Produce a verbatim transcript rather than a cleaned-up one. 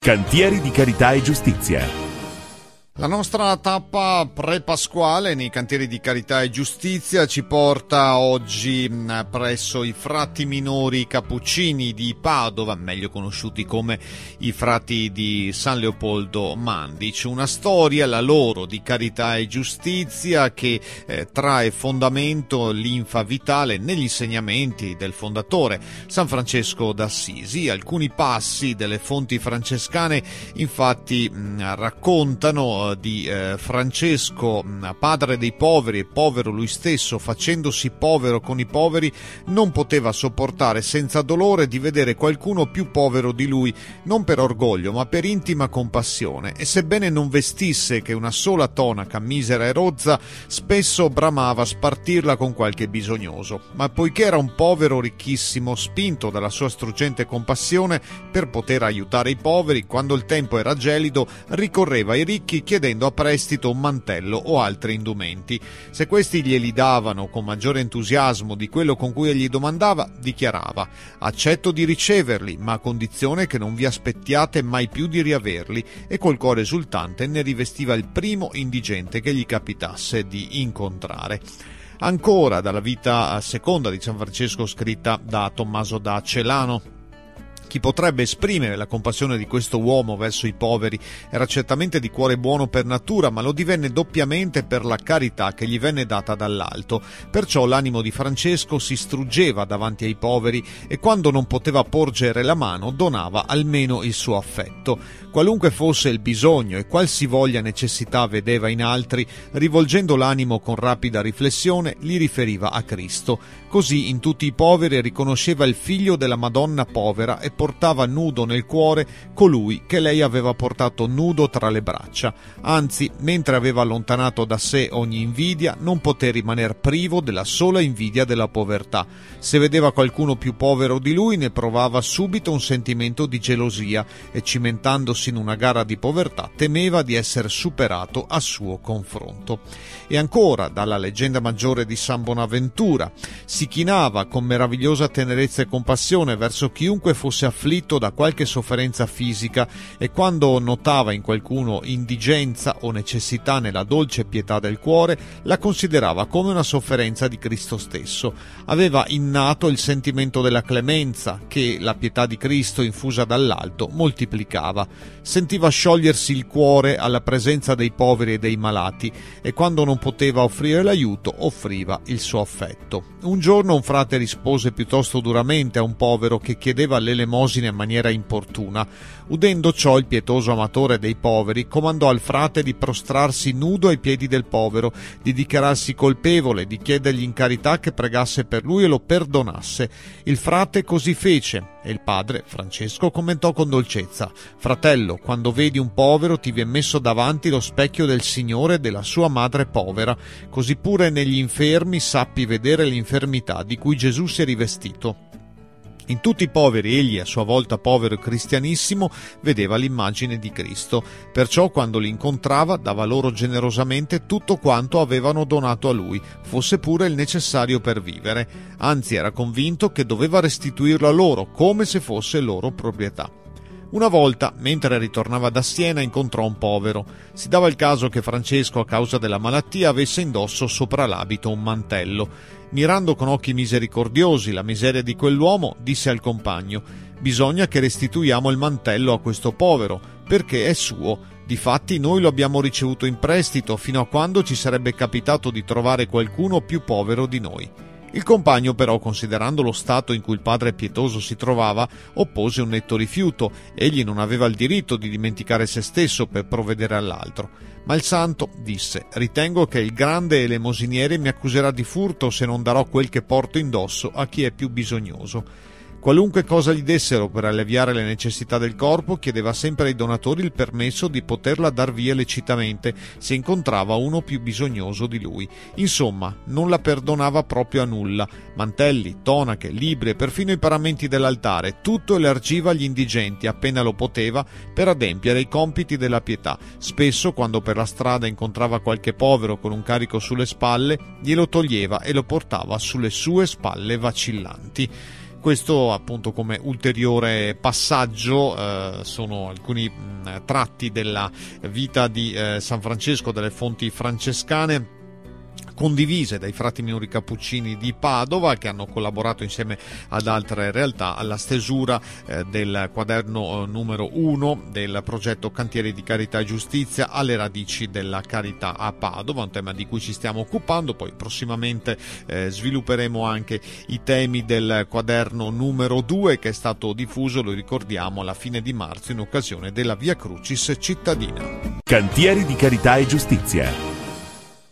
Cantieri di Carità e Giustizia. La nostra tappa pre-pasquale nei Cantieri di Carità e Giustizia ci porta oggi presso i frati minori cappuccini di Padova, meglio conosciuti come i frati di San Leopoldo Mandic. Una storia, la loro, di carità e giustizia che eh, trae fondamento linfa vitale negli insegnamenti del fondatore San Francesco d'Assisi. Alcuni passi delle fonti francescane infatti mh, raccontano di eh, Francesco, padre dei poveri e povero lui stesso, facendosi povero con i poveri, non poteva sopportare senza dolore di vedere qualcuno più povero di lui, non per orgoglio ma per intima compassione, e sebbene non vestisse che una sola tonaca misera e rozza, spesso bramava spartirla con qualche bisognoso. Ma poiché era un povero ricchissimo, spinto dalla sua struggente compassione per poter aiutare i poveri, quando il tempo era gelido ricorreva ai ricchi chiedendo a prestito un mantello o altri indumenti. Se questi glieli davano con maggiore entusiasmo di quello con cui egli domandava, dichiarava: accetto di riceverli, ma a condizione che non vi aspettiate mai più di riaverli, e col cuore esultante ne rivestiva il primo indigente che gli capitasse di incontrare. Ancora dalla vita seconda di San Francesco, scritta da Tommaso da Celano. Chi potrebbe esprimere la compassione di questo uomo verso i poveri era certamente di cuore buono per natura, ma lo divenne doppiamente per la carità che gli venne data dall'alto. Perciò l'animo di Francesco si struggeva davanti ai poveri e quando non poteva porgere la mano donava almeno il suo affetto. Qualunque fosse il bisogno e qualsivoglia necessità vedeva in altri, rivolgendo l'animo con rapida riflessione, li riferiva a Cristo. Così in tutti i poveri riconosceva il figlio della Madonna povera e portava nudo nel cuore colui che lei aveva portato nudo tra le braccia. Anzi, mentre aveva allontanato da sé ogni invidia, non poté rimaner privo della sola invidia della povertà. Se vedeva qualcuno più povero di lui, ne provava subito un sentimento di gelosia e, cimentandosi in una gara di povertà, temeva di essere superato a suo confronto. E ancora, dalla leggenda maggiore di San Bonaventura, si chinava con meravigliosa tenerezza e compassione verso chiunque fosse afflitto da qualche sofferenza fisica, e quando notava in qualcuno indigenza o necessità nella dolce pietà del cuore, la considerava come una sofferenza di Cristo stesso. Aveva innato il sentimento della clemenza che la pietà di Cristo infusa dall'alto moltiplicava. Sentiva sciogliersi il cuore alla presenza dei poveri e dei malati, e quando non poteva offrire l'aiuto offriva il suo affetto. Un giorno un frate rispose piuttosto duramente a un povero che chiedeva l'elemosina in maniera importuna. Udendo ciò, il pietoso amatore dei poveri comandò al frate di prostrarsi nudo ai piedi del povero, di dichiararsi colpevole, di chiedergli in carità che pregasse per lui e lo perdonasse. Il frate così fece, e il padre, Francesco, commentò con dolcezza: «Fratello, quando vedi un povero ti viene messo davanti lo specchio del Signore e della sua madre povera, così pure negli infermi sappi vedere l'infermità di cui Gesù si è rivestito». In tutti i poveri egli, a sua volta povero e cristianissimo, vedeva l'immagine di Cristo. Perciò quando li incontrava dava loro generosamente tutto quanto avevano donato a lui, fosse pure il necessario per vivere. Anzi, era convinto che doveva restituirlo a loro come se fosse loro proprietà. Una volta, mentre ritornava da Siena, incontrò un povero. Si dava il caso che Francesco, a causa della malattia, avesse indosso sopra l'abito un mantello. Mirando con occhi misericordiosi la miseria di quell'uomo, disse al compagno: «Bisogna che restituiamo il mantello a questo povero, perché è suo. Difatti noi lo abbiamo ricevuto in prestito fino a quando ci sarebbe capitato di trovare qualcuno più povero di noi». Il compagno però, considerando lo stato in cui il padre pietoso si trovava, oppose un netto rifiuto. Egli non aveva il diritto di dimenticare se stesso per provvedere all'altro. Ma il santo disse: «Ritengo che il grande elemosiniere mi accuserà di furto se non darò quel che porto indosso a chi è più bisognoso». Qualunque cosa gli dessero per alleviare le necessità del corpo, chiedeva sempre ai donatori il permesso di poterla dar via lecitamente se incontrava uno più bisognoso di lui. Insomma, non la perdonava proprio a nulla. Mantelli, tonache, libri e perfino i paramenti dell'altare, tutto elargiva agli indigenti appena lo poteva per adempiere i compiti della pietà. Spesso, quando per la strada incontrava qualche povero con un carico sulle spalle, glielo toglieva e lo portava sulle sue spalle vacillanti. Questo appunto come ulteriore passaggio, eh, sono alcuni mh, tratti della vita di eh, San Francesco, delle fonti francescane, condivise dai frati minori cappuccini di Padova, che hanno collaborato insieme ad altre realtà alla stesura eh, del quaderno eh, numero uno del progetto Cantieri di Carità e Giustizia alle radici della carità a Padova, un tema di cui ci stiamo occupando. Poi prossimamente eh, svilupperemo anche i temi del quaderno numero due, che è stato diffuso, lo ricordiamo, alla fine di marzo in occasione della Via Crucis cittadina. Cantieri di Carità e Giustizia.